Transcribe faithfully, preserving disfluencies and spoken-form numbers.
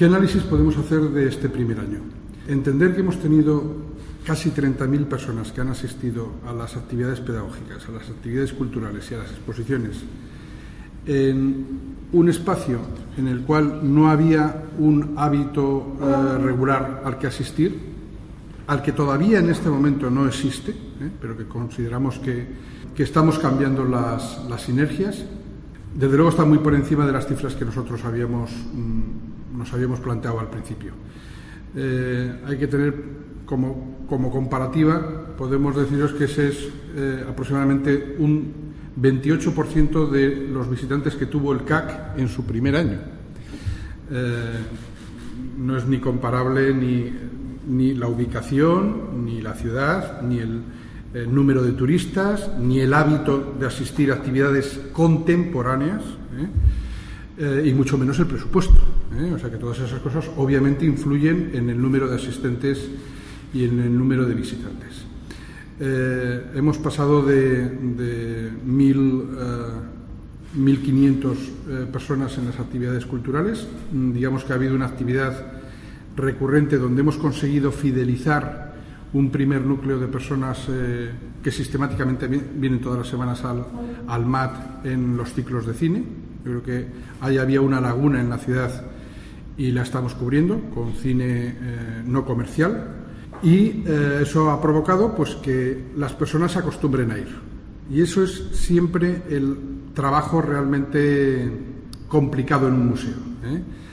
¿Qué análisis podemos hacer de este primer año? Entender que hemos tenido casi treinta mil personas que han asistido a las actividades pedagógicas, a las actividades culturales y a las exposiciones en un espacio en el cual no había un hábito eh, regular al que asistir, al que todavía en este momento no existe, eh, pero que consideramos que, que estamos cambiando las, las sinergias. Desde luego está muy por encima de las cifras que nosotros habíamos, mmm, nos habíamos planteado al principio. Eh, hay que tener como, como comparativa, podemos deciros que ese es eh, aproximadamente un veintiocho por ciento de los visitantes que tuvo el C A C en su primer año. Eh, no es ni comparable ni, ni la ubicación, ni la ciudad, ni el, el número de turistas, ni el hábito de asistir a actividades contemporáneas, ¿eh? Eh, y mucho menos el presupuesto. ¿eh? O sea que todas esas cosas obviamente influyen en el número de asistentes y en el número de visitantes. Eh, hemos pasado de, de mil, uh, mil quinientas eh, personas en las actividades culturales. Digamos que ha habido una actividad recurrente donde hemos conseguido fidelizar un primer núcleo de personas eh, que sistemáticamente vienen todas las semanas al, al M A T en los ciclos de cine. Yo creo que ahí había una laguna en la ciudad y la estamos cubriendo con cine eh, no comercial. Y eh, eso ha provocado pues que las personas se acostumbren a ir. Y eso es siempre el trabajo realmente complicado en un museo, ¿eh?